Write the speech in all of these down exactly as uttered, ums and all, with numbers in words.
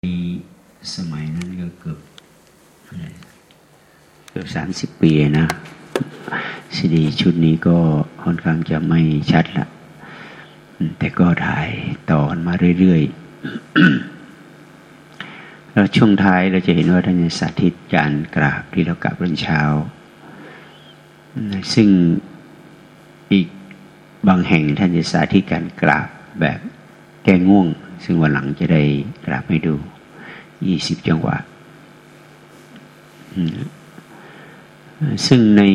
ในสมัยนั้นก็เกือบเกือบสามสิบปีนะซีดีชุดนี้ก็ค่อนข้างจะไม่ชัดละแต่ก็ถ่ายต่อกันมาเรื่อยๆ แล้วช่วงท้ายเราจะเห็นว่าท่านสาธิตการกราบที่เรากราบตอนเช้าซึ่งอีกบางแห่งท่านจะสาธิตการกราบแบบแก้ง่วงซึ่งวันหลังจะได้กราบให้ดูยี่สิบจังหวะซึ่งใน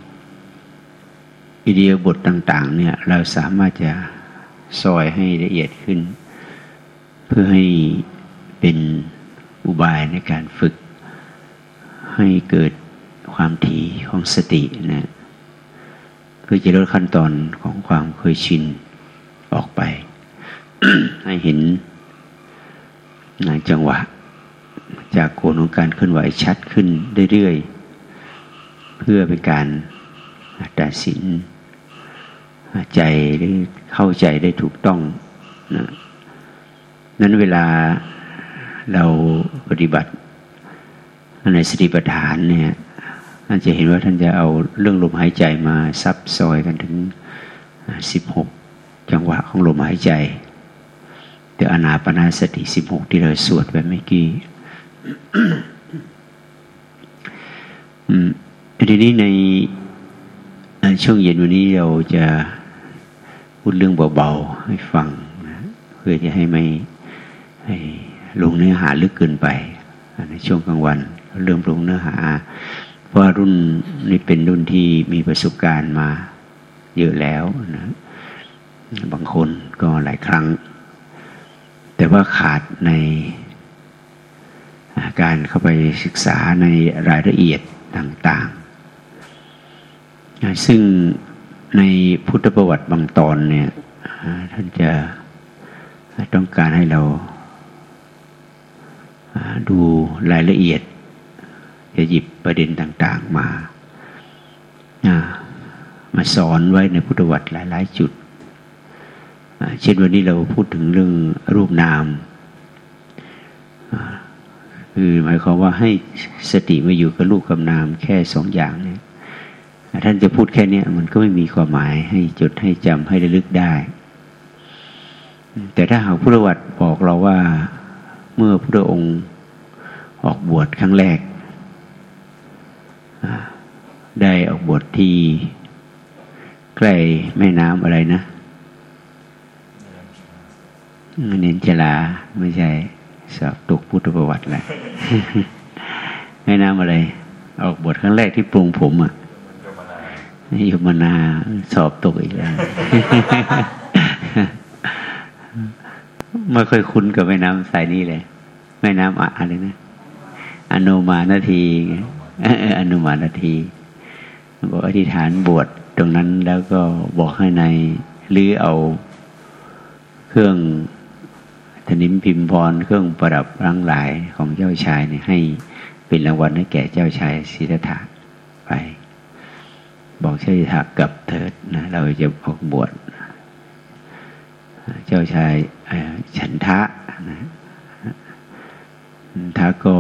อิเดียบทต่างๆเนี่ยเราสามารถจะซอยให้ละเอียดขึ้นเพื่อให้เป็นอุบายในการฝึกให้เกิดความถี่ของสตินะเพื่อจะลดขั้นตอนของความเคยชินออกไป ให้เห็นในจังหวะจากโกณของการเคลื่อนไหวชัดขึ้นเรื่อยๆเพื่อเป็นการตัดสินใจหรือเข้าใจได้ถูกต้องนะนั้นเวลาเราปฏิบัติในสติปัฏฐานเนี่ยท่านจะเห็นว่าท่านจะเอาเรื่องลมหายใจมาซับซอยกันถึงสิบหกจังหวะของลมหายใจแต่อานาปานสติสิบหกที่เราสวดไปเมื่อกี้ทีนี้ในช่วงเย็นวันนี้เราจะพูดเรื่องเบาๆให้ฟังนะเพื่อจะให้ไม่ให้ลงเนื้อหาลึกเกินไปในช่วงกลางวันเริ่มลงเนื้อหาเพราะรุ่นนี้เป็นรุ่นที่มีประสบการณ์มาเยอะแล้วนะบางคนก็หลายครั้งแต่ว่าขาดในการเข้าไปศึกษาในรายละเอียดต่างๆซึ่งในพุทธประวัติบางตอนเนี่ยท่านจะต้องการให้เราดูรายละเอียดจะหยิบประเด็นต่างๆมามาสอนไว้ในพุทธประวัติหลายๆจุดเช่นวันนี้เราพูดถึงเรื่องรูปนามคือหมายความว่าให้สติมาอยู่กับรูปกับนามแค่สองอย่างเนี่ยท่านจะพูดแค่นี้มันก็ไม่มีความหมายให้จดให้จำให้ระลึกได้แต่ถ้าหากพุทธประวัติบอกเราว่าเมื่อพระองค์ออกบวชครั้งแรกได้ออกบวชที่ใกล้แม่น้ำอะไรนะเนินจลาไม่ใช่สอบตกพุทธประวัติแหละ แม่น้ำอะไรออกบทครั้งแรกที่ปรุงผมอ่ะยมนาสอบตกอีกแล้ว ไม่ค่อยคุ้นกับแม่น้ำสายนี้เลยแม่น้ำอะไรนะอนุมานาทีอนุมานาทีบอกอธิษฐานบวชตรงนั้นแล้วก็บอกให้ในลื้อเอาเครื่องธนิมพิมพรเครื่องประดับร่างหลายของเจ้าชายเนี่ยให้เป็นรางวัลให้แก่เจ้าชายสิทธัตถะไปบอกเจ้าชายกลับเถิดนะเราจะออกบวชเจ้าชายฉันทะนะทะก็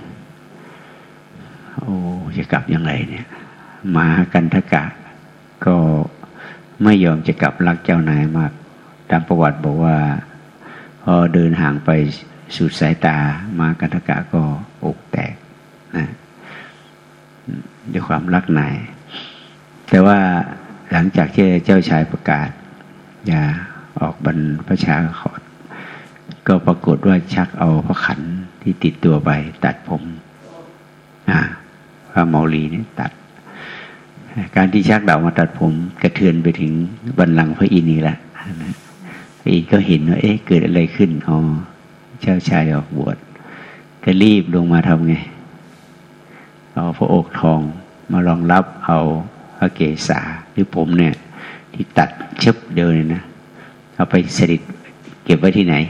โอ้จะกลับยังไงเนี่ยมากันทกะก็ไม่ยอมจะกลับรักเจ้านายมากตามประวัติบอกว่าพอเดินห่างไปสุดสายตามากันทกะก็อกแตกนะด้วยความรักนายแต่ว่าหลังจากที่เจ้าชายประกาศอย่าออกบรรพชาขอดก็ปรากฏว่าชักเอาพระขันที่ติดตัวไปตัดผมอ่าพระเมาลีเนี่ยตัดการที่ชักดาบมาตัดผมกระเทือนไปถึงบัลลังก์พระอินทร์นี่แหละพระอินทร์ก็เห็นว่าเอ๊ะเกิดอะไรขึ้นอ๋อเจ้าชายออกบวชก็รีบลงมาทำไงเอาพระโอกทองมารองรับเอาพระเกศาหรือผมเนี่ยที่ตัดเชิบเดียวเลยนะเอาไปสถิตเก็บไว้ที่ไหน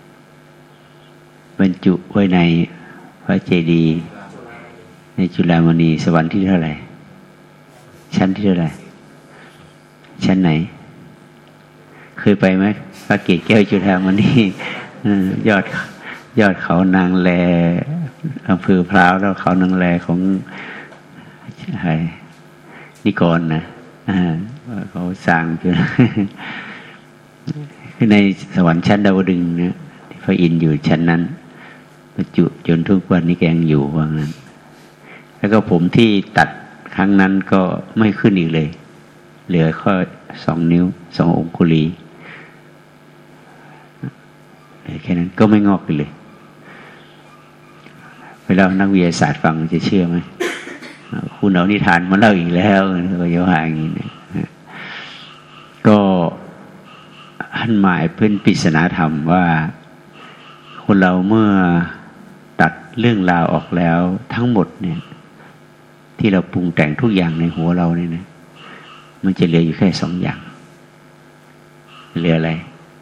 บรรจุไว้ในพระเจดีย์ในจุฬามณีสวรรค์ที่เท่าไหร่ชั้นที่เท่าไหร่ชั้นไหนเคยไปไหมพระเกศแก้วจุฬามณียอดยอดเขานางแลอำเภอพร้าวแล้วเขานางแลของใครนิกรนะเขาสร้างอยู่ในสวรรค์ชั้นดาวดึงส์นะที่พระอินทร์อยู่ชั้นนั้นบรรจุจนทุกวันนี้แกยังอยู่ว่างั้นแล้วก็ผมที่ตัดครั้งนั้นก็ไม่ขึ้นอีกเลยเหลือแค่สองนิ้วสององคุลีแค่นั้นก็ไม่งอกไปเลยเวลานักวิทยาศาสตร์ฟังจะเชื่อไหมคุณเอานิทานมาเล่าอีกแล้วก็จะว่าอย่างนี้นะก็ท่านหมายเพื่อนปริศนาธรรมว่าคนเราเมื่อตัดเรื่องราวออกแล้วทั้งหมดเนี่ยที่เราปรุงแต่งทุกอย่างในหัวเราเนี่ยนะมันจะเหลืออยู่แค่สองอย่างเหลืออะไร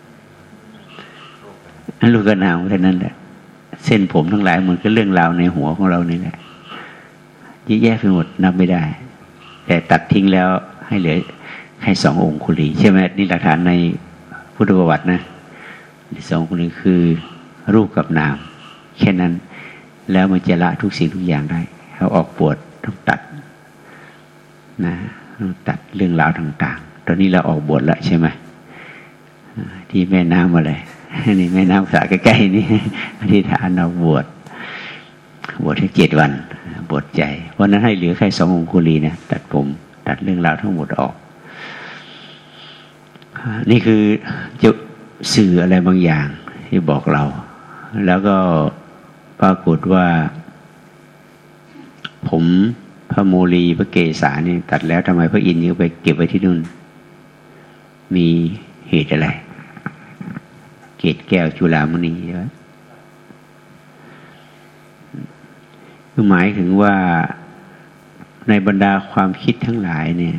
ลูกกระนาวแค่นั้นแหละเส้นผมทั้งหลายมันก็เรื่องราวในหัวของเรานี่แหละเยอะแยะไปหมดนับไม่ได้แต่ตัดทิ้งแล้วให้เหลือแค่สององคุลีใช่ไหมนี่หลักฐานในพุทธประวัตินะสององคุลีคือรูปกับนามแค่นั้นแล้วมันจะละทุกสิ่งทุกอย่างได้เขาออกปวดต้องตัดนะต้องตัดเรื่องราวต่างๆตอนนี้เราออกบวชแล้วใช่ไหมที่แม่น้ำอะไรนี่แม่น้ำสาใกล้ๆนี่อธิษฐานเอาบวชบวชแค่เจ็ดวันบวชใจเพราะนั้นให้เหลือแค่สององคุลีนะตัดผมตัดเรื่องราวทั้งหมดออกนี่คือจะสื่ออะไรบางอย่างที่บอกเราแล้วก็ปรากฏว่าผมพระโมลีพระเกศานี่ตัดแล้วทำไมพระอินทร์ยังไปเก็บไว้ที่นู่นมีเหตุอะไรเกศแก้วจุฬามณีใช่ไหมคือหมายถึงว่าในบรรดาความคิดทั้งหลายเนี่ย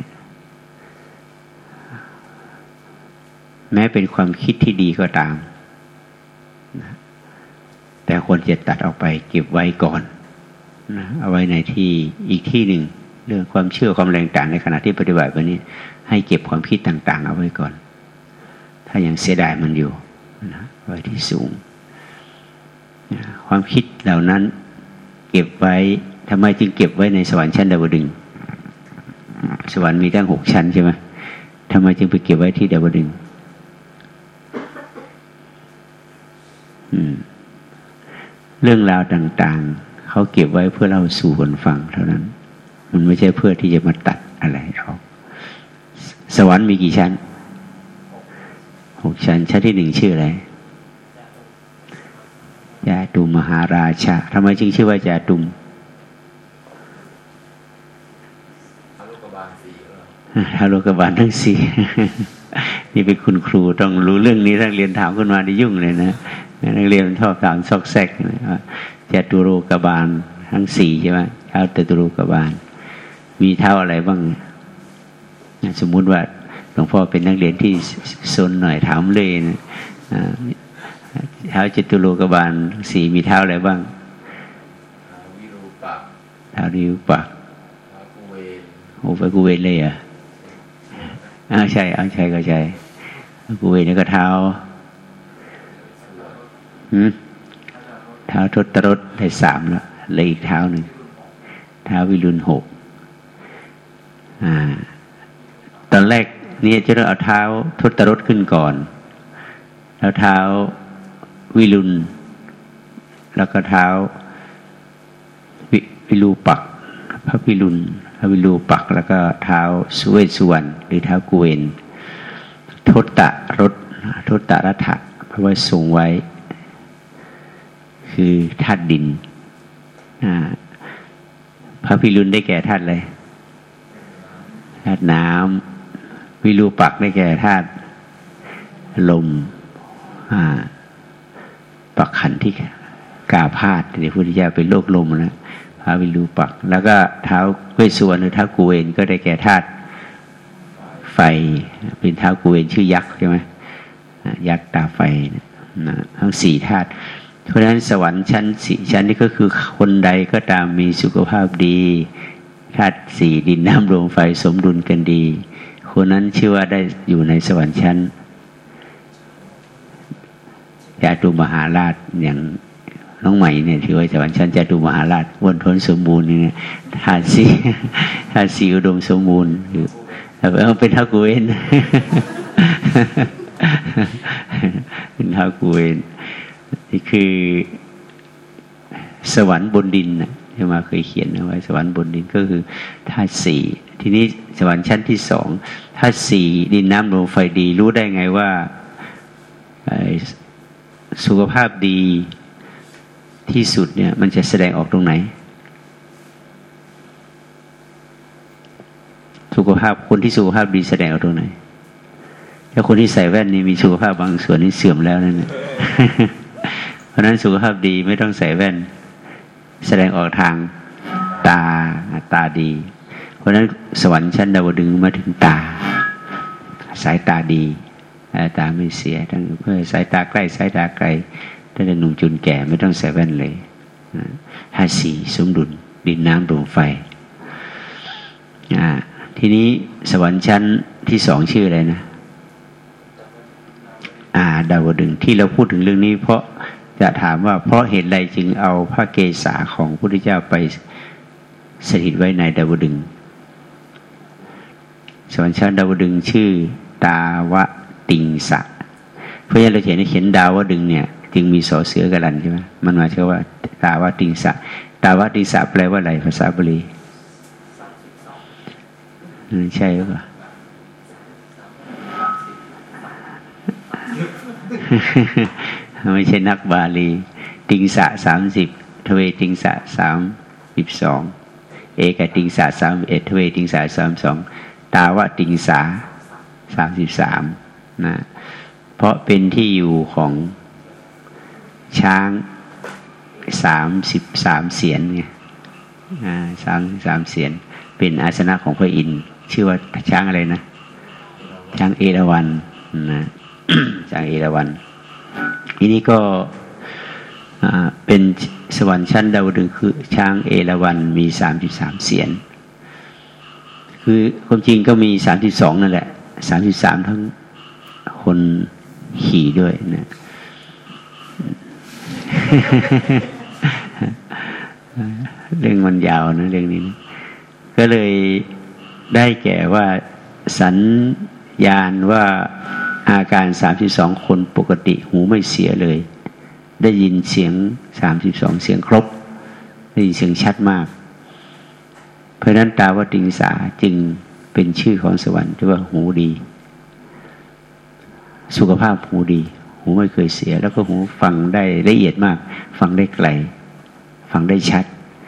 แม้เป็นความคิดที่ดีก็ตามนะแต่ควรจะตัดออกไปเก็บไว้ก่อนนะเอาไว้ในที่อีกที่หนึ่งเรื่องความเชื่อความแรงต่างในขณะที่ปฏิบัติวันนี้ให้เก็บความคิดต่างๆเอาไว้ก่อนถ้ายังเสียดายมันอยู่นะไว้ที่สูงนะความคิดเหล่านั้นเก็บไว้ทำไมจึงเก็บไว้ในสวรรค์ชั้นดาวดึงส์สวรรค์มีตั้งหกชั้นใช่ไหมทำไมจึงไปเก็บไว้ที่ดาวดึงส์เรื่องราวต่างๆเขาเก็บไว้เพื่อเราสู่คนฟังเท่านั้นมันไม่ใช่เพื่อที่จะมาตัดอะไรออกสวรรค์มีกี่ชั้นหกชั้นชั้นที่หนึ่งชื่ออะไรจาตุมหาราชาทำไมจึงชื่อว่าจาตุมทารุกบาลสี่ทารุกบาลทั้งสี่นี่เป็นคุณครูต้องรู้เรื่องนี้ถ้าเรียนถามขึ้นมาได้ยุ่งเลยนะนักเรียนชอบถามซอกแซกจาตุโรกบาลทั้งสี่ใช่ไหมเท้าจตุโรกบาลมีเท้าอะไรบ้างสมมุติว่าหลวงพ่อเป็นนักเรียนที่ซนหน่อยถามเลยนะเท้าจตุโลกบาลสี่มีเท้าอะไรบ้างวิรูปักเท้าวิรูปักกุเวนโอ้ไปกุเวนเลยอ่ะอ้าวใช่อ้าวใช่ก็ใช่กุเวนนี่ก็เท้าหืมเท้าทศรถได้สามแล้วเลยอีกเท้าหนึ่งเท้าวิรุณหกอ่าตอนแรกนี่จะต้องเอาเท้าทศรถขึ้นก่อนแล้วเท้าวิรุณแล้วก็เท้าวิวิรูปักษ์พระวิรุณพระวิรูปักษ์แล้วก็เท้าสุเวสสุวรรณหรือเท้ากุเวนทศตรถทศตรัฐะเพราะว่าทรงไว้คือธาตุดินพระวิรุณได้แก่ธาตุอะไรธาตุน้ำวิรูปักษ์ได้แก่ธาตุลมปักขันที่กาพาธที่พระพุทธเจ้าเป็นโลกลมนะพระวิรูปักษ์แล้วก็เท้าเวสสุวรรณหรือเท้ากุเวนก็ได้แก่ธาตุไฟเป็นเท้ากุเวนชื่อยักษ์ใช่ไหมยักษ์ตาไฟนะทั้งสี่ธาตุเพราะฉะนั้นสวรรค์ชั้นสี่ชั้นนี้ก็คือคนใดก็ตามมีสุขภาพดีธาตุสี่ดินน้ำลมไฟสมดุลกันดีคนนั้นชื่อว่าได้อยู่ในสวรรค์ชั้นจาตุมหาราชอย่างน้องใหม่เนี่ยถือว่าสวรรค์ชั้นจตุมหาราชวนทนสมบูรณ์เนี่ยธาตุสี่ธาตุสี่อุดมสมบูรณ์คือเอาเป็นท้าวกุเวนเป็นท้าวกุเวนนี่คือสวรรค์บนดินนะที่มาเคยเขียนเอาไว้สวรรค์บนดินก็คือธาตุสี่ทีนี้สวรรค์ชั้นที่สองธาตุสี่ดินน้ำลมไฟดีรู้ได้ไงว่าสุขภาพดีที่สุดเนี่ยมันจะแสดงออกตรงไหนสุขภาพคนที่สุขภาพดีแสดงออกตรงไหนถ้าคนที่ใส่แว่นนี่มีสุขภาพบางส่วนนี่เสื่อมแล้วนั่นแหละเพราะนั้นสุขภาพดีไม่ต้องใส่แว่นแสดงออกทางตาตาดีเพราะนั้นสวรรค์ชั้นดาวดึงส์มาถึงตาสายตาดีตาไม่เสียทั้งเพื่อสายตาใกล้สายตาไกลถ้าจะหนุ่มจุนแก่ไม่ต้องใส่แว่นเลยห้าสี่สมดุลดินน้ำลมไฟทีนี้สวรรค์ชั้นที่สองชื่ออะไรนะอ่าดาวดึงส์ที่เราพูดถึงเรื่องนี้เพราะจะถามว่าเพราะเหตุใดจึงเอาพระเกศาของพระพุทธเจ้าไปสถิตไว้ในดาวดึงส์สวรรค์ชั้นดาวดึงส์ชื่อดาวติงสะเพราะฉะนั้นเราเห็นเขียนดาวดึงส์เนี่ยจึงมีสอเสือกรันใช่ไหมมันหมายถึงว่าดาวติงสะดาวติงสะแปลว่าอะไรภาษาบาลีใช่หรือเปล่าไม่ใช่นักบาลีติงสะสามสิบทเวติงสะสามสิบสองเอกติงสะสามเอ็ดทเวติงสะสามสองตาวติงสะสามสิบสามนะเพราะเป็นที่อยู่ของช้างสามสิบสามเสียนไงสามสามเสียนเป็นอาสนะของพระอินทร์ชื่อว่าช้างอะไรนะช้างเอราวัณนะช้างเอราวัณทีนี้ก็เป็นสวรรค์ชั้นดาวดึงส์คือช้างเอราวัณมีสามสิบสามเสียนคือความจริงก็มีสามสิบสองนั่นแหละสามสิบสามทั้งคนขี่ด้วยนะเรื่องมันยาวนะเรื่องนี้นะก็เลยได้แก่ว่าสัญญาณว่าอาการสามสิบสองคนปกติหูไม่เสียเลยได้ยินเสียงสามสิบสองเสียงครบได้ยินเสียงชัดมากเพราะนั้นตาวติงสาจึงเป็นชื่อของสวรรค์ที่ว่าหูดีสุขภาพหูดีหูไม่เคยเสียแล้วก็หูฟังได้ละเอียดมากฟังได้ไกลฟังได้ชัด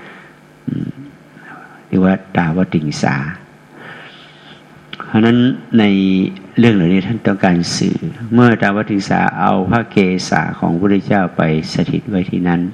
เรียกว่าตาวติงสาเพราะนั้นในเรื่องเหล่านี้ท่านต้องการสื่อเมื่อดาวติงสาเอาพระเกศาของพระพุทธเจ้าไปสถิตไว้ที่นั้น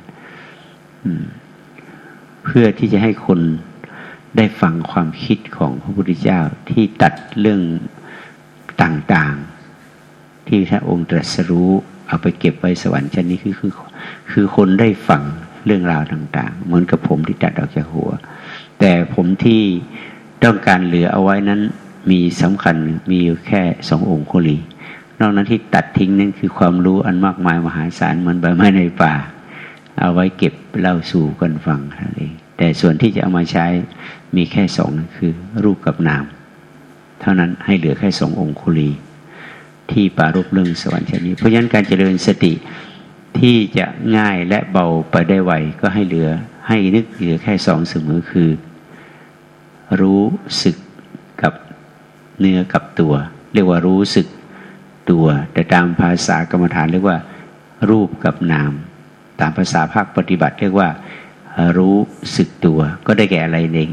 เพื่อที่จะให้คนได้ฟังความคิดของพระพุทธเจ้าที่ตัดเรื่องต่างๆที่พระองค์ตรัสรู้เอาไปเก็บไว้สวรรค์ชั้นนี้คือคือคือคนได้ฟังเรื่องราวต่างๆเหมือนกับผมที่ตัดออกจากหัวแต่ผมที่ต้องการเหลือเอาไว้นั้นมีสำคัญมีอยู่แค่สององค์โคลีนอกนั้นที่ตัดทิ้งนั่นคือความรู้อันมากมายมหาศาลเหมือนใบไม้ในป่าเอาไว้เก็บเล่าสู่กันฟังนั่นเองแต่ส่วนที่จะเอามาใช้มีแค่สองคือรูปกับนามเท่านั้นให้เหลือแค่สององค์โคลีที่ปรารภเรื่องสวรรค์ชั้นนี้เพราะฉะนั้นการเจริญสติที่จะง่ายและเบาไปได้ไวก็ให้เหลือให้นึกเหลือแค่สองเสมอคือรู้สึกกับเนื้อกับตัวเรียกว่ารู้สึกตัวแต่ตามภาษากรรมฐานเรียกว่ารูปกับนามตามภาษาภาคปฏิบัติเรียกว่ารู้สึกตัวก็ได้แก่อะไรเอง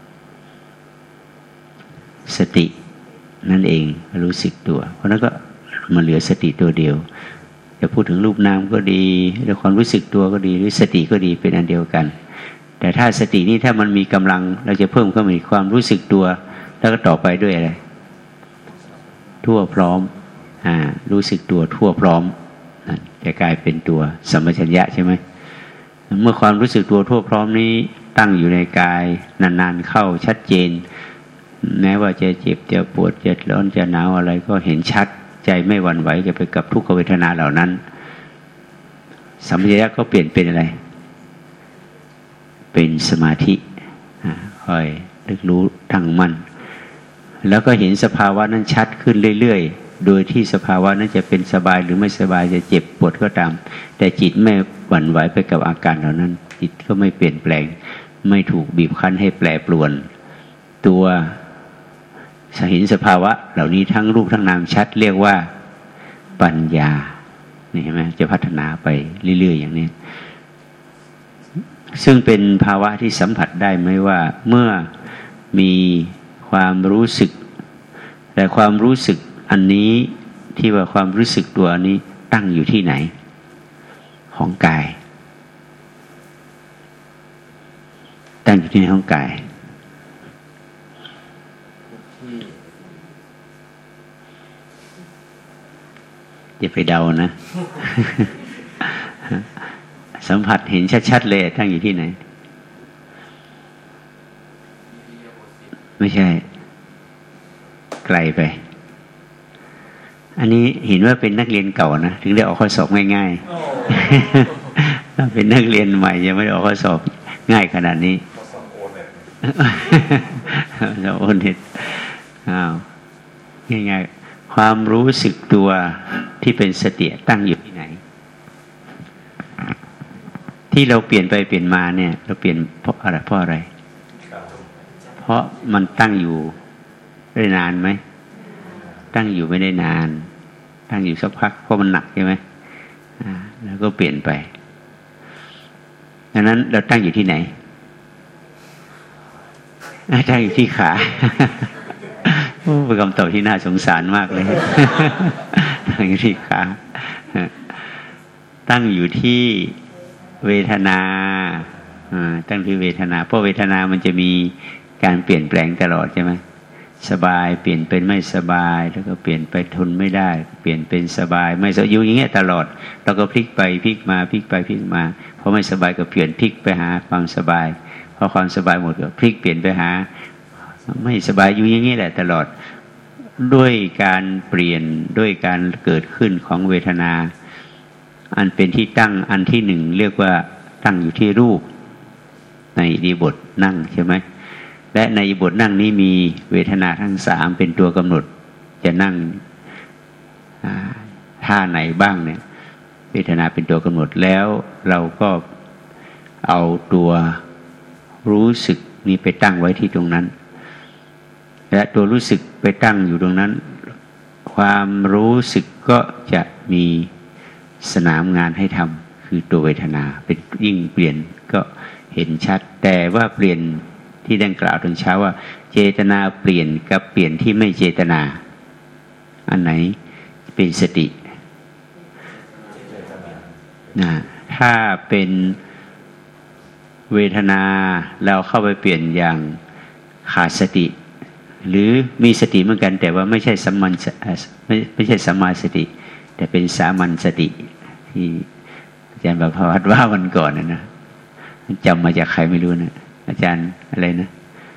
สตินั่นเองรู้สึกตัวเพราะนั้นก็มาเหลือสติตัวเดียวจะพูดถึงรูปนามก็ดีหรือความรู้สึกตัวก็ดีหรือสติก็ดีเป็นอันเดียวกันแต่ถ้าสตินี่ถ้ามันมีกำลังเราจะเพิ่มเข้ามาอีกความรู้สึกตัวแล้วก็ต่อไปด้วยอะไรทั่วพร้อมอ่ารู้สึกตัวทั่วพร้อมจะกลายเป็นตัวสัมปชัญญะใช่ไหมเมื่อความรู้สึกตัวทั่วพร้อมนี้ตั้งอยู่ในกายนานๆเข้าชัดเจนแม้ว่าจะเจ็บจะปวดจะร้อนจะหนาวอะไรก็เห็นชัดใจไม่หวั่นไหวจะไปกับทุกขเวทนาเหล่านั้นสัมปชัญญะก็เปลี่ยนเป็นอะไรเป็นสมาธิคอยรึกรู้ตั้งมั่นแล้วก็เห็นสภาวะนั้นชัดขึ้นเรื่อยๆโดยที่สภาวะนั้นจะเป็นสบายหรือไม่สบายจะเจ็บปวดก็ตามแต่จิตไม่หวั่นไหวไปกับอาการเหล่านั้นจิตก็ไม่เปลี่ยนแปลงไม่ถูกบีบคั้นให้แปรปรวนตัวเห็นสภาวะเหล่านี้ทั้งรูปทั้งนามชัดเรียกว่าปัญญานี่เห็นไหมจะพัฒนาไปเรื่อยๆอย่างนี้ซึ่งเป็นภาวะที่สัมผัสได้ไหมว่าเมื่อมีความรู้สึกแต่ความรู้สึกอันนี้ที่ว่าความรู้สึกตัวนี้ตั้งอยู่ที่ไหนของกายตั้งอยู่ที่ในของกายอย่าไปเดานะ สัมผัสเห็นชัดๆเลยตั้งอยู่ที่ไหนไม่ใช่ไกลไปอันนี้เห็นว่าเป็นนักเรียนเก่านะถึงได้ออกข้อสอบง่ายๆถ้าเป็นนักเรียนใหม่ยังไม่ได้ออกข้อสอบง่ายขนาดนี้สอบโอนเน็ตอ้าวง่ายๆความรู้สึกตัวที่เป็นสติตั้งอยู่ที่ไหนที่เราเปลี่ยนไปเปลี่ยนมาเนี่ยเราเปลี่ยนเพราะอะไรเพราะอะไรเพราะมันตั้งอยู่ได้นานไหมตั้งอยู่ไม่ได้นานตั้งอยู่สักพักเพราะมันหนักใช่ไหมอ่าแล้วก็เปลี่ยนไปดังนั้นเราตั้งอยู่ที่ไหนตั้งอยู่ที่ขาโอ้เป็นคำตอบที่น่าสงสารมากเลยตั้งอยู่ที่ขาตั้งอยู่ที่เวทนาตั้งที่เวทนาเพราะเวทนามันจะมีการเปลี่ยนแปลงตลอดใช่ไหมสบายเปลี่ยนเป็นไม่สบายแล้วก็เปลี่ยนไปทนไม่ได้เปลี่ยนเป็นสบายไม่สบายอยู่อย่างเงี้ยตลอดแล้วก็พลิกไปพลิกมาพลิกไปพลิกมาพอไม่สบายก็เปลี่ยนพลิกไปหาความสบายพอความสบายหมดก็พลิกเปลี่ยนไปหาไม่สบายอยู่อย่างนี้แหละตลอดด้วยการเปลี่ยนด้วยการเกิดขึ้นของเวทนาอันเป็นที่ตั้งอันที่หนึ่งเรียกว่าตั้งอยู่ที่รูปในอิริยาบถนั่งใช่ไหมและในอิริยาบถนั่งนี้มีเวทนาทั้งสามเป็นตัวกำหนดจะนั่งท่าไหนบ้างเนี่ยเวทนาเป็นตัวกำหนดแล้วเราก็เอาตัวรู้สึกนี้ไปตั้งไว้ที่ตรงนั้นและตัวรู้สึกไปตั้งอยู่ตรงนั้นความรู้สึกก็จะมีสนามงานให้ทำคือตัวเวทนาเป็นยิ่งเปลี่ยนก็เห็นชัดแต่ว่าเปลี่ยนที่ดังกล่าวตอนเช้าว่าเจตนาเปลี่ยนกับเปลี่ยนที่ไม่เจตนาอันไหนเป็นสตินะถ้าเป็นเวทนาเราเข้าไปเปลี่ยนอย่างขาดสติหรือมีสติเหมือนกันแต่ว่าไม่ใช่สัมมัญไม่ไม่ใช่สัมมาสติแต่เป็นสามัญสติที่อาจารย์ประภวัตว่าวันก่อนนะนะจำมาจากใครไม่รู้นะอาจารย์อะไรนะ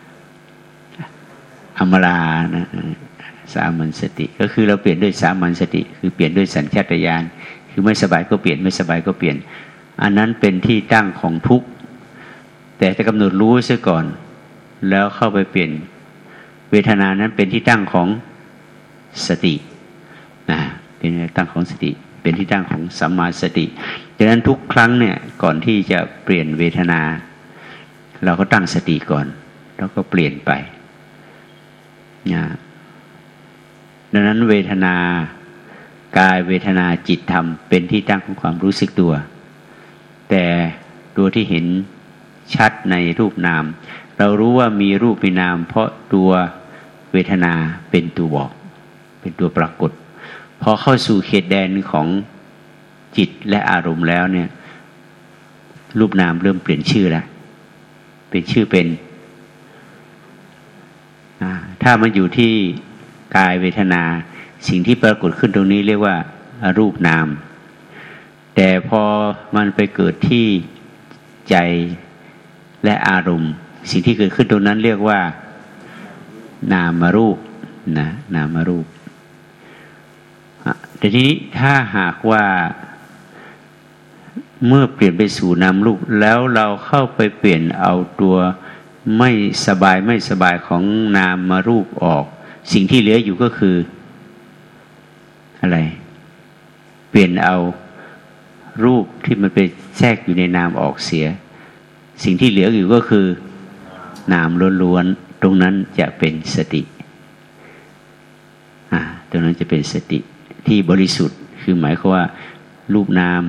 อมรานะสามัญสติก็คือเราเปลี่ยนด้วยสามัญสติคือเปลี่ยนด้วยสัญชาตญาณคือไม่สบายก็เปลี่ยนไม่สบายก็เปลี่ยนอันนั้นเป็นที่ตั้งของทุกข์แต่จะกำหนดรู้ซะก่อนแล้วเข้าไปเปลี่ยนเวทนานั้นเป็นที่ตั้งของสตินะเป็นที่ตั้งของสติเป็นที่ตั้งของสัมมาสติดังนั้นทุกครั้งเนี่ยก่อนที่จะเปลี่ยนเวทนาเราก็ตั้งสติก่อนแล้วก็เปลี่ยนไปนะดังนั้นเวทนากายเวทนาจิตธรรมเป็นที่ตั้งของความรู้สึกตัวแต่ตัวที่เห็นชัดในรูปนามเรารู้ว่ามีรูปมีนามเพราะตัวเวทนาเป็นตัวบอกเป็นตัวปรากฏพอเข้าสู่เขตแดนของจิตและอารมณ์แล้วเนี่ยรูปนามเริ่มเปลี่ยนชื่อแล้วเป็นชื่อเป็นถ้ามันอยู่ที่กายเวทนาสิ่งที่ปรากฏขึ้นตรงนี้เรียกว่ารูปนามแต่พอมันไปเกิดที่ใจและอารมณ์สิ่งที่เกิดขึ้นตรงนั้นเรียกว่านามรูปนะนามรูปแต่ทีนี้ถ้าหากว่าเมื่อเปลี่ยนไปสู่นามรูปแล้วเราเข้าไปเปลี่ยนเอาตัวไม่สบายไม่สบายของนามมารูปออกสิ่งที่เหลืออยู่ก็คืออะไรเปลี่ยนเอารูปที่มันไปแทรกอยู่ในนามออกเสียสิ่งที่เหลืออยู่ก็คือนามล้วนๆตรงนั้นจะเป็นสติอ่าตรงนั้นจะเป็นสติที่บริสุทธิ์คือหมายความว่ารูปนาม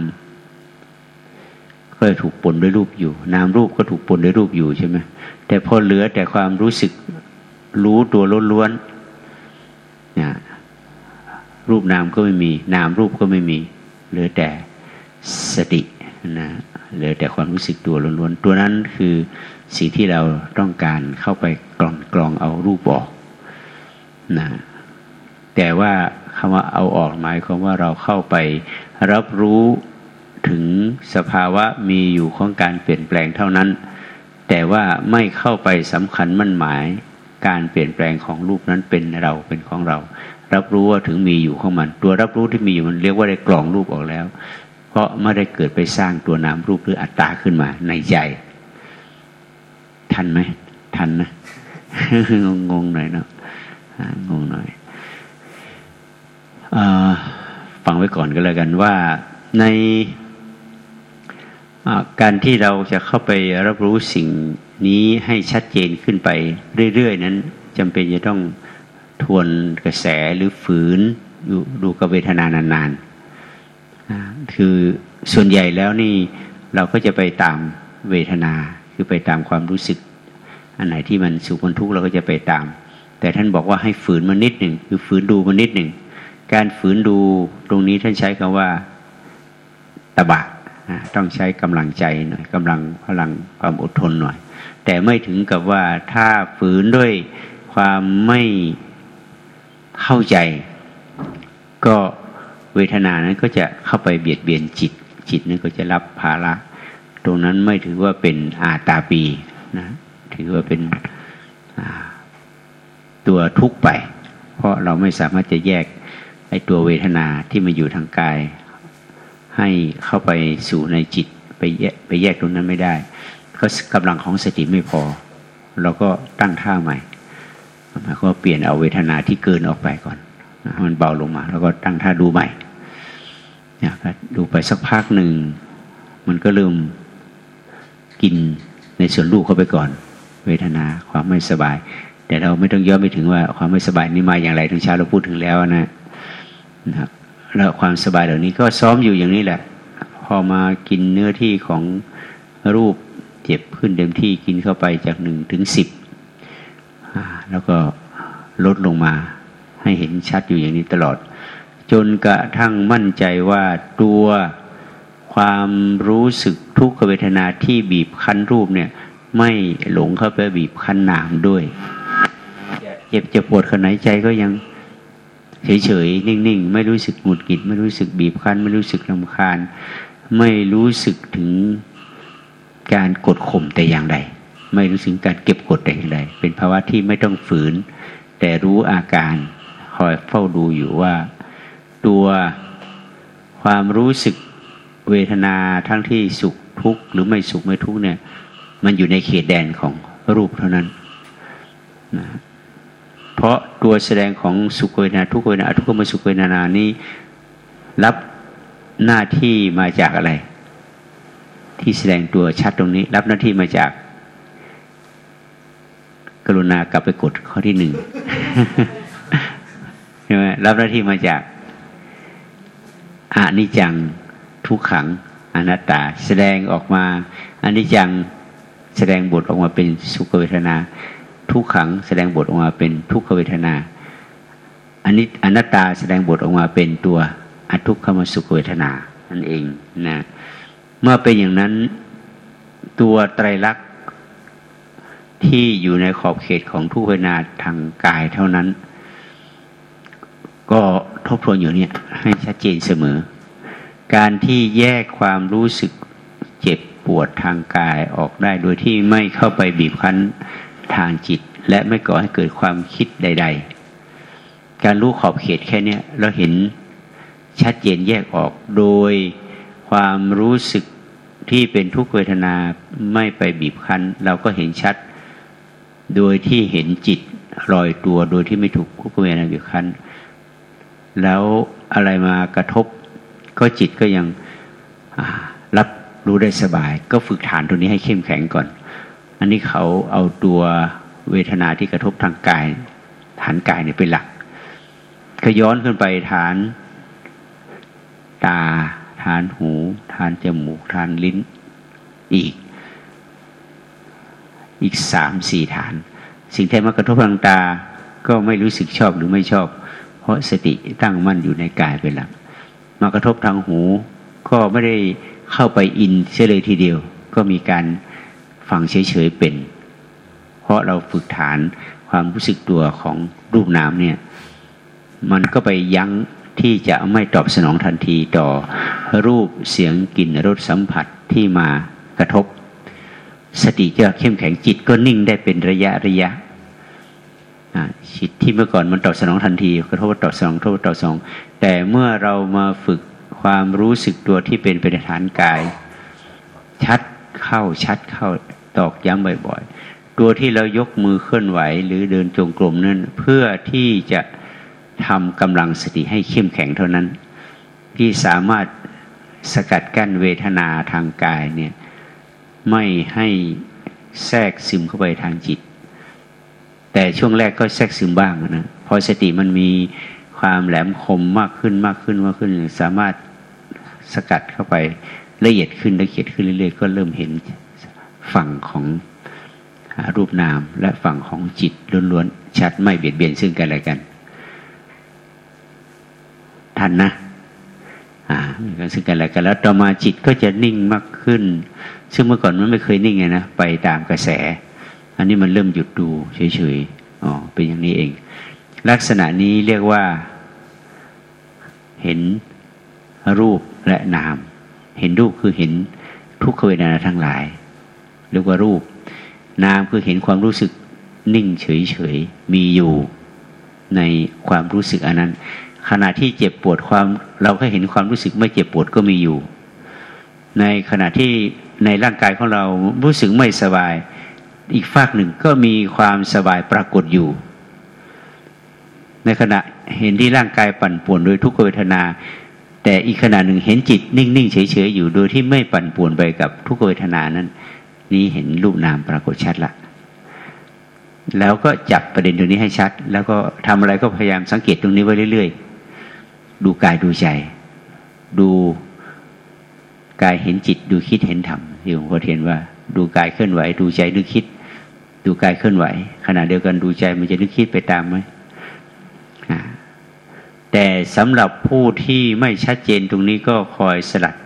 ก็ถูกปนด้วยรูปอยู่นามรูปก็ถูกปนด้วยรูปอยู่ใช่ไหมแต่พอเหลือแต่ความรู้สึกรู้ตัวล้วนๆเนี่ยรูปนามก็ไม่มีนามรูปก็ไม่มีเหลือแต่สตินะเหลือแต่ความรู้สึกตัวล้วนๆตัวนั้นคือสิ่งที่เราต้องการเข้าไปกรองกรองเอารูปออกนะแต่ว่าคำว่าเอาออกหมายความว่าเราเข้าไปรับรู้ถึงสภาวะมีอยู่ของการเปลี่ยนแปลงเท่านั้นแต่ว่าไม่เข้าไปสำคัญมั่นหมายการเปลี่ยนแปลงของรูปนั้นเป็นเราเป็นของเรารับรู้ว่าถึงมีอยู่ของมันตัวรับรู้ที่มีอยู่มันเรียกว่าได้กรองรูปออกแล้วเพราะไม่ได้เกิดไปสร้างตัวนามรูปหรืออัตตาขึ้นมาในใจทันไหมทันนะ งงๆหน่อยเนาะงงหน่อยฟังไว้ก่อนก็แล้วกันว่าในการที่เราจะเข้าไปรับรู้สิ่งนี้ให้ชัดเจนขึ้นไปเรื่อยๆนั้นจำเป็นจะต้องทวนกระแสหรือฝืนดูกับเวทนานานๆคือส่วนใหญ่แล้วนี่เราก็จะไปตามเวทนาคือไปตามความรู้สึกอันไหนที่มันสุขมันทุกข์เราก็จะไปตามแต่ท่านบอกว่าให้ฝืนมันนิดหนึ่งคือฝืนดูมันนิดหนึ่งการฝืนดูตรงนี้ท่านใช้คำว่าตบะต้องใช้กำลังใจหน่อยกำลังพลังความอดทนหน่อยแต่ไม่ถึงกับว่าถ้าฝืนด้วยความไม่เข้าใจก็เวทนานั้นก็จะเข้าไปเบียดเบียนจิตจิตนั้นก็จะรับภาระตรงนั้นไม่ถือว่าเป็นอาตาปีนะถือว่าเป็นตัวทุกข์ไปเพราะเราไม่สามารถจะแยกไอ้ตัวเวทนาที่มาอยู่ทางกายให้เข้าไปสู่ในจิตไปแยกไปแยกตรงนั้นไม่ได้ก็กำลังของสติไม่พอเราก็ตั้งท่าใหม่หมายความว่าเปลี่ยนเอาเวทนาที่เกินออกไปก่อนให้มันเบาลงมาแล้วก็ตั้งท่าดูใหม่เนี่ยก็ดูไปสักพักหนึ่งมันก็เริ่มกินในส่วนรูปเข้าไปก่อนเวทนาความไม่สบายแต่เราไม่ต้องย้อนไปถึงว่าความไม่สบายนี้มาอย่างไรทั้งเช้าเราพูดถึงแล้วนะนะครับแล้วความสบายเหล่านี้ก็ซ้อมอยู่อย่างนี้แหละพอมากินเนื้อที่ของรูปเจ็บขึ้นเต็มที่กินเข้าไปจากหนึ่งถึงสิบแล้วก็ลดลงมาให้เห็นชัดอยู่อย่างนี้ตลอดจนกระทั่งมั่นใจว่าตัวความรู้สึกทุกขเวทนาที่บีบคั้นรูปเนี่ยไม่หลงเข้าไปบีบคั้นนามด้วยเจ็บจะปวดขนาดใจก็ยังเฉยๆนิ่งๆไม่รู้สึกหงุดหงิดไม่รู้สึกบีบคั้นไม่รู้สึกรำคาญไม่รู้สึกถึงการกดข่มแต่อย่างใดไม่รู้สึกการเก็บกดแต่อย่างใดเป็นภาวะที่ไม่ต้องฝืนแต่รู้อาการคอยเฝ้าดูอยู่ว่าตัวความรู้สึกเวทนาทั้งที่สุขทุกข์หรือไม่สุขไม่ทุกข์เนี่ยมันอยู่ในเขตแดนของรูปเท่านั้นนะเพราะตัวแสดงของสุขเวทนาทุกขเวทนาทุกขมสุขเวทนานี้รับหน้าที่มาจากอะไรที่แสดงตัวชัดตรงนี้รับหน้าที่มาจากกรุณากลับไปกดข้อที่หนึ่ง ใช่ไหมรับหน้าที่มาจากอนิจจังทุกขังอนัตตาแสดงออกมาอนิจจังแสดงบทออกมาเป็นสุขเวทนาทุกขังแสดงบทออกมาเป็นทุกขเวทนาอันนี้อนัตตาแสดงบทออกมาเป็นตัวอทุกขมสุขเวทนานั่นเองนะเมื่อเป็นอย่างนั้นตัวไตรลักษณ์ที่อยู่ในขอบเขตของทุกเวทนาทางกายเท่านั้นก็ทบทวนอยู่เนี่ยให้ชัดเจนเสมอการที่แยกความรู้สึกเจ็บปวดทางกายออกได้โดยที่ไม่เข้าไปบีบคั้นทางจิตและไม่ก่อให้เกิดความคิดใดๆการรู้ขอบเขตแค่นี้เราเห็นชัดเจนแยกออกโดยความรู้สึกที่เป็นทุกขเวทนาไม่ไปบีบคั้นเราก็เห็นชัดโดยที่เห็นจิตลอยตัวโดยที่ไม่ถูกทุกขเวทนาบีบคั้นแล้วอะไรมากระทบก็จิตก็ยังรับรู้ได้สบายก็ฝึกฐานตัวนี้ให้เข้มแข็งก่อนอันนี้เขาเอาตัวเวทนาที่กระทบทางกายฐานกายเนี่ยเป็นหลักก็ย้อนขึ้นไปฐานตาฐานหูฐานจมูกฐานลิ้นอีกอีกสามสี่ฐานสิ่งที่มากระทบทางตาก็ไม่รู้สึกชอบหรือไม่ชอบเพราะสติตั้งมั่นอยู่ในกายเป็นหลักมากระทบทางหูก็ไม่ได้เข้าไปอินเสียเลยทีเดียวก็มีการฟังเฉยๆเป็นเพราะเราฝึกฐานความรู้สึกตัวของรูปนามเนี่ยมันก็ไปยั้งที่จะไม่ตอบสนองทันทีต่อรูปเสียงกลิ่นรสสัมผัสที่มากระทบสติจะเข้มแข็งจิตก็นิ่งได้เป็นระยะระยะจิตที่เมื่อก่อนมันตอบสนองทันทีกระทบตอบสนองกระทบตอบสนองแต่เมื่อเรามาฝึกความรู้สึกตัวที่เป็นเป็นฐานกายชัดเข้าชัดเข้าตอกย้ำบ่อยๆตัวที่เรายกมือเคลื่อนไหวหรือเดินจงกรมนั่นเพื่อที่จะทำกำลังสติให้เข้มแข็งเท่านั้นที่สามารถสกัดกั้นเวทนาทางกายเนี่ยไม่ให้แทรกซึมเข้าไปทางจิตแต่ช่วงแรกก็แทรกซึมบ้างนะพอสติมันมีความแหลมคมมากขึ้นมากขึ้นมากขึ้นสามารถสกัดเข้าไปละเอียดขึ้นละเอียดขึ้นเรื่อยๆก็เริ่มเห็นฝั่งของรูปนามและฝั่งของจิตล้วนๆชัดไม่เบียดเบียนซึ่งกันและกันทันนะอ่าซึ่งกันและกันแล้วต่อมาจิตก็จะนิ่งมากขึ้นซึ่งเมื่อก่อนมันไม่เคยนิ่งไงนะไปตามกระแสอันนี้มันเริ่มหยุดดูเฉยๆอ๋อเป็นอย่างนี้เองลักษณะนี้เรียกว่าเห็นรูปและนามเห็นรูปคือเห็นทุกขเวทนาทั้งหลายเรียกว่ารูปนามคือเห็นความรู้สึกนิ่งเฉยๆมีอยู่ในความรู้สึกอันนั้นขณะที่เจ็บปวดความเราก็เห็นความรู้สึกไม่เจ็บปวดก็มีอยู่ในขณะที่ในร่างกายของเรารู้สึกไม่สบายอีกฝากหนึ่งก็มีความสบายปรากฏอยู่ในขณะเห็นที่ร่างกายปั่นป่วนโดยทุกขเวทนาแต่อีกขณะหนึ่งเห็นจิตนิ่งๆเฉยๆอยู่โดยที่ไม่ปั่นป่วนไปกับทุกขเวทนานั้นนี้เห็นรูปนามปรากฏชัดละแล้วก็จับประเด็นตรงนี้ให้ชัดแล้วก็ทำอะไรก็พยายามสังเกตตรงนี้ไว้เรื่อยๆดูกายดูใจดูกายเห็นจิตดูคิดเห็นธรรมที่หลวงพ่อเทียนว่าดูกายเคลื่อนไหวดูใจนึกคิดดูกายเคลื่อนไหวขณะเดียวกันดูใจมันจะนึกคิดไปตามไหมแต่สำหรับผู้ที่ไม่ชัดเจนตรงนี้ก็คอยสลัด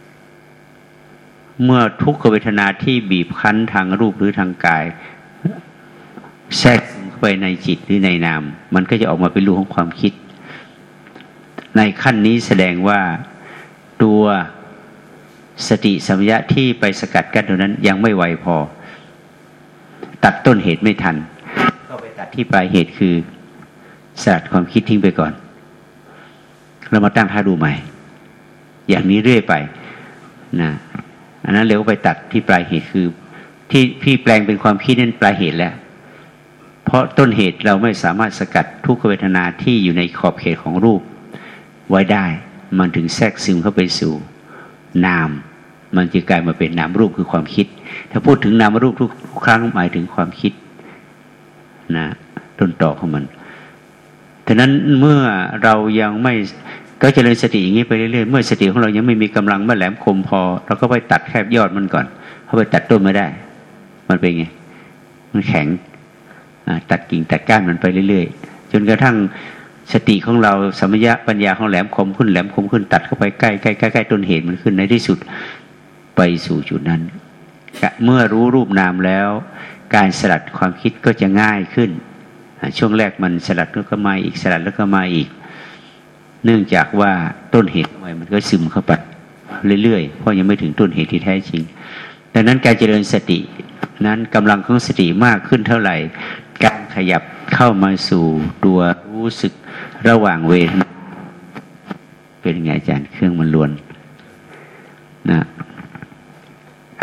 เมื่อทุกขเวทนาที่บีบคั้นทางรูปหรือทางกายแทรกเข้าไปในจิตหรือในนามมันก็จะออกมาเป็นรูปของความคิดในขั้นนี้แสดงว่าตัวสติสัมปชัญญะที่ไปสกัดกั้นตรงนั้นยังไม่ไวพอตัดต้นเหตุไม่ทันก็ไปตัดที่ปลายเหตุคือสลัดความคิดทิ้งไปก่อนเรามาตั้งท่าดูใหม่อย่างนี้เรื่อยไปนะอันนั้นเร็วไปตัดที่ปลายเหตุคือที่พี่แปลงเป็นความคิดนั้นปลายเหตุแล้วเพราะต้นเหตุเราไม่สามารถสกัดทุกขเวทนาที่อยู่ในขอบเขตของรูปไว้ได้มันถึงแทรกซึมเข้าไปสู่นามมันจะกลายมาเป็นนามรูปคือความคิดถ้าพูดถึงนามรูปทุกครั้งหมายถึงความคิดนะต้นต่อของมันฉะนั้นเมื่อเรายังไม่ก็เจริญสติอย่างนี้ไปเรื่อยๆเมื่อสติของเรายังไม่มีกำลังไม่แหลมคมพอเราก็ไปตัดแคบยอดมันก่อนเพราะไปตัดต้นไม่ได้มันเป็นไงมันแข็งตัดกิ่งตัดก้านมันไปเรื่อยๆจนกระทั่งสติของเราสัมปชัญญะปัญญาของแหลมคมขึ้นแหลมคมขึ้นตัดเข้าไปใกล้ใกล้ใกล้ใกล้ต้นเหตุมันขึ้นในที่สุดไปสู่จุดนั้นเมื่อรู้รูปนามแล้วการสลัดความคิดก็จะง่ายขึ้นช่วงแรกมันสลัดแล้วก็มาอีกสลัดแล้วก็มาอีกเนื่องจากว่าต้นเหตุมันก็ซึมเข้าไปเรื่อยๆเพราะยังไม่ถึงต้นเหตุที่แท้จริงดังนั้นการเจริญสตินั้นกำลังของสติมากขึ้นเท่าไหร่การขยับเข้ามาสู่ตัวรู้สึกระหว่างเวทนาเป็นไงอาจารย์เครื่องมันล้วนนะ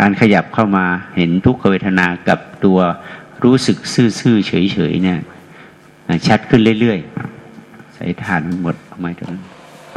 การขยับเข้ามาเห็นทุกขเวทนากับตัวรู้สึกซื่อๆเฉยๆเนี่ยชัดขึ้นเรื่อยๆใส่ฐานหมดเอาไม้ตรงนั้น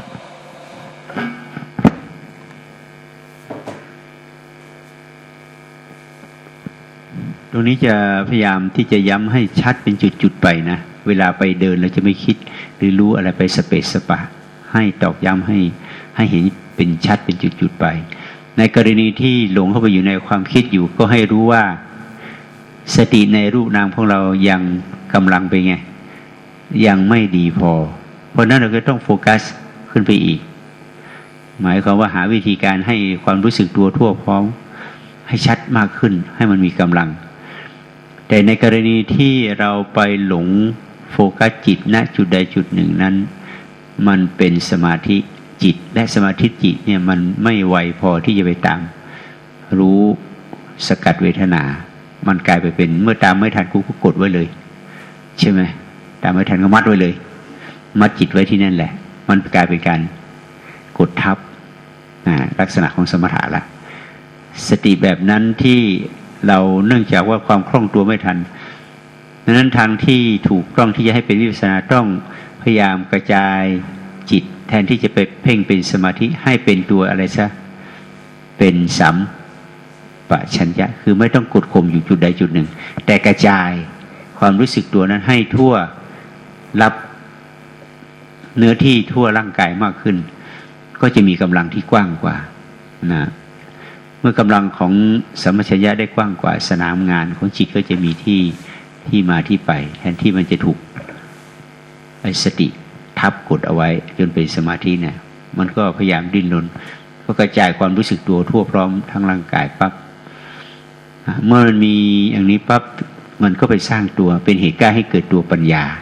ตรงนี้จะพยายามที่จะย้ำให้ชัดเป็นจุดๆไปนะเวลาไปเดินเราจะไม่คิดหรือรู้อะไรไปสเปซสปะให้ตอกย้ำให้ให้เห็นเป็นชัดเป็นจุดๆไปในกรณีที่หลงเข้าไปอยู่ในความคิดอยู่ก็ให้รู้ว่าสติในรูปนามของเรายังกำลังไปไงยังไม่ดีพอเพราะนั้นเราก็ต้องโฟกัสขึ้นไปอีกหมายความว่าหาวิธีการให้ความรู้สึกตัวทั่วพร้อมให้ชัดมากขึ้นให้มันมีกำลังแต่ในกรณีที่เราไปหลงโฟกัสจิตณจุดใดจุดหนึ่งนั้นมันเป็นสมาธิจิตและสมาธิจิตเนี่ยมันไม่ไวพอที่จะไปตามรู้สกัดเวทนามันกลายไปเป็นเมื่อตามไม่ทันกูก็กดไว้เลยใช่ไหมตามไม่ทันก็มัดไว้เลยมัดจิตไว้ที่นั่นแหละมันกลายเป็นการกดทับลักษณะของสมถะละสติแบบนั้นที่เราเนื่องจากว่าความคล่องตัวไม่ทันดังนั้นทางที่ถูกต้องที่จะให้เป็นวิปัสสนาต้องพยายามกระจายจิตแทนที่จะไปเพ่งเป็นสมาธิให้เป็นตัวอะไรซะเป็นสัมปชัญญะคือไม่ต้องกดข่มอยู่จุดใดจุดหนึ่งแต่กระจายความรู้สึกตัวนั้นให้ทั่วรับเนื้อที่ทั่วร่างกายมากขึ้นก็จะมีกำลังที่กว้างกว่านะเมื่อกำลังของสัมปชัญญะได้กว้างกว่าสนามงานของจิตก็จะมีที่ที่มาที่ไปแทนที่มันจะถูกไอ้สติทับกดเอาไว้จนเป็นสมาธิเนี่ยมันก็พยายามดิ้นรนก็กระจายความรู้สึกตัวทั่วพร้อมทั้งร่างกายปั๊บเมื่อมันมีอย่างนี้ปั๊บมันก็ไปสร้างตัวเป็นเหตุการณ์ให้เกิดตัวปัญญา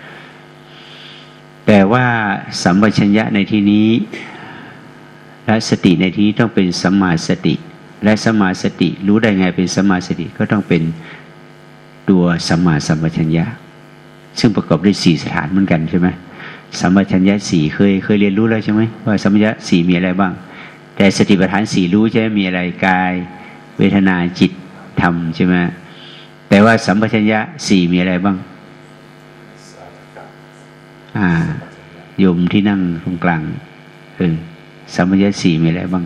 แต่ว่าสัมปชัญญะในที่นี้และสติในที่นี้ต้องเป็นสัมมาสติและสัมมาสติรู้ได้ไงเป็นสัมมาสติก็ต้องเป็นตัวสัมมาสัมปชัญญะซึ่งประกอบด้วยสี่สถานเหมือนกันใช่ไหมสัมปชัญญะสี่เคยเคยเรียนรู้แล้วใช่ไหมว่าสัมปชัญญะสี่มีอะไรบ้างแต่สติปัฏฐานสี่รู้ใช่ไหมมีอะไรกายเวทนาจิตธรรมใช่ไหมแต่ว่าสัมปชัญญะสี่มีอะไรบ้างอ่าโยมที่นั่งตรงกลางเออสัมปชัญญะสี่มีอะไรบ้าง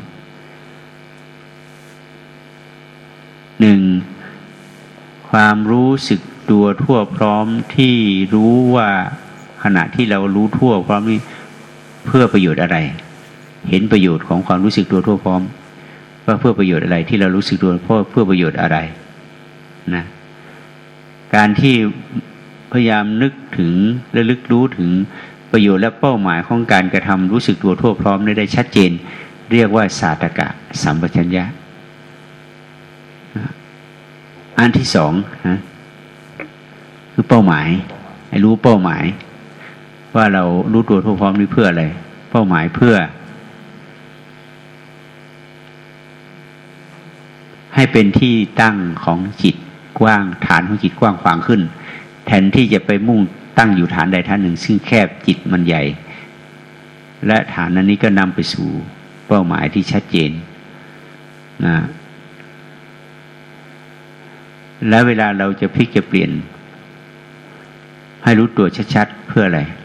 หนึ่งความรู้สึกตัวทั่วพร้อมที่รู้ว่าขณะที่เรารู้ทั่วพร้อมนี้เพื่อประโยชน์อะไรเห็นประโยชน์ของความรู้สึกตัวทั่วพร้อมว่าเพื่อประโยชน์อะไรที่เรารู้สึกตัวเพื่อเพื่อประโยชน์อะไรนะการที่พยายามนึกถึงและลึกรู้ถึงประโยชน์และเป้าหมายของการกระทำรู้สึกตัวทั่วพร้อมได้ชัดเจนเรียกว่าสาตกะสัมปชัญญะอันที่สองนะคือเป้าหมายให้รู้เป้าหมายว่าเรารู้ตัวทั่วพร้อมนี้เพื่ออะไรเป้าหมายเพื่อให้เป็นที่ตั้งของจิตกว้างฐานของจิตกว้างขวางขึ้นแทนที่จะไปมุ่งตั้งอยู่ฐานใดฐานหนึ่งซึ่งแคบจิตมันใหญ่และฐานนั้นนี้ก็นำไปสู่เป้าหมายที่ชัดเจนนะและเวลาเราจะพลิกจะเปลี่ยนให้รู้ตัวชัดๆเพื่ออะไร